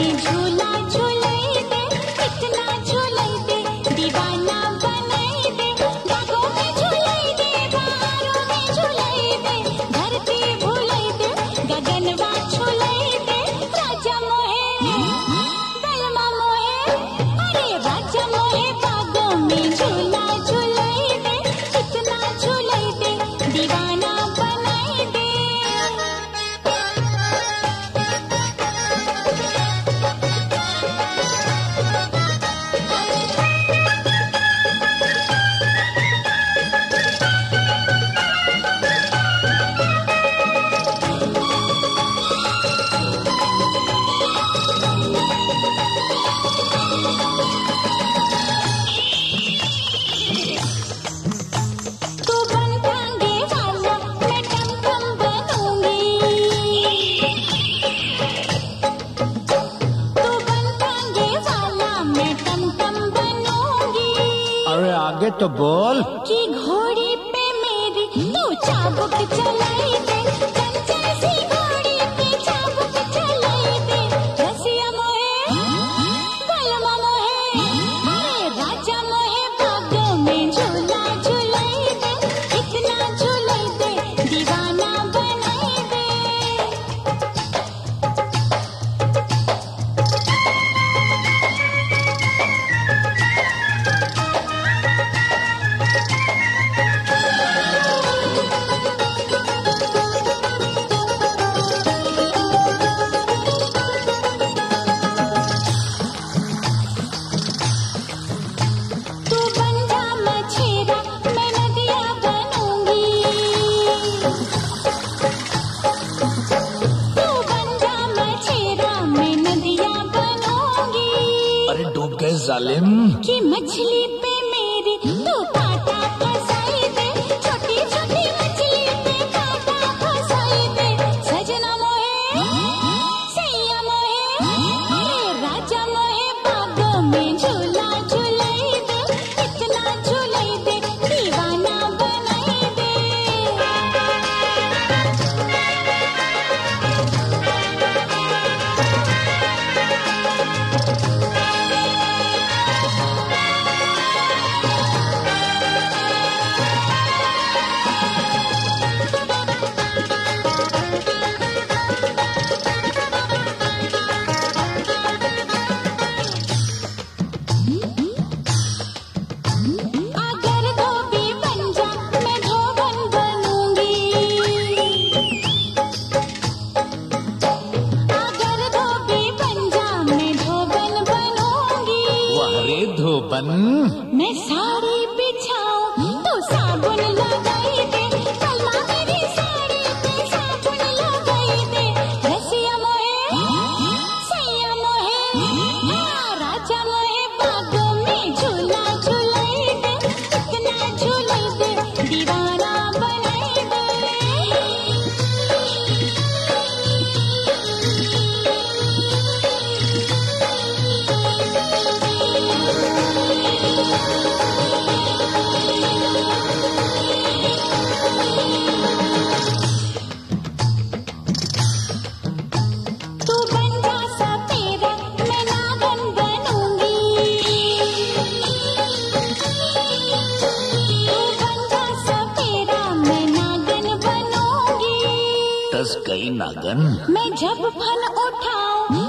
में झूला झूलाई दे, इतना झूलाई दे, दीवाना बनाई दे। बागों में झूलाई दे, बहारों में झूलाई दे, धरती भूलाई दे, गगनवा झूलाई दे। राजा मोहे, बलमा मोहे, अरे राजा मोहे, बागों में झूला झूलाई दे, इतना झूलाई दे, दीवाना बनाई दे। तू बन टांगे वाला, मैं टमटम बनूंगी। तू बन टांगे वाला, मैं टमटम बनूंगी। अरे आगे तो बोल। कि घोड़ी पे मेरी तू चाबुक चलाई दे, चंचल सी घोड़ी पे चाबुक चलाई दे। रसिया मोहे, बलमा मोहे, अरे राजा मोहे, बागों में झूला झूलाई दे, इतना झूलाई दे, दीवाना बनाई दे। तू बन जा मछेरा, मैं नदिया बनूंगी। तू बन जा मछेरा, मैं नदिया बनूंगी। अरे डूब गए जालिम। कि मछली पे मेरी तू कांटा फंसाई दे, छोटी छोटी मछली पे कांटा फंसाई दे। सजना मोहे, सैया मोहे, अरे राजा मोहे, बागों में झूला झूलाई दे, इतना झूलाई दे, दीवाना बनाई दे। अगर धोबी बन जा, मैं धोबन बनूंगी। अगर धोबी बन जा, मैं धोबन बनूंगी। वाह रे धोबन। मैं साड़ी बिछाऊं तो साबुन लगाई दे, कलमा मेरी साड़ी पे साबुन लगाई दे। रसिया मोहे, सैया मोहे, हाँ राजा मोहे, बागों में झूला झूलाई दे, इतना झूलाई दे, दीवाना बनाई दे। तू बन जा सपेरा, मैं नागन बनूंगी। तू बन जा सपेरा, मैं नागन बनूंगी। टस गई नागन। मैं जब फन उठाऊं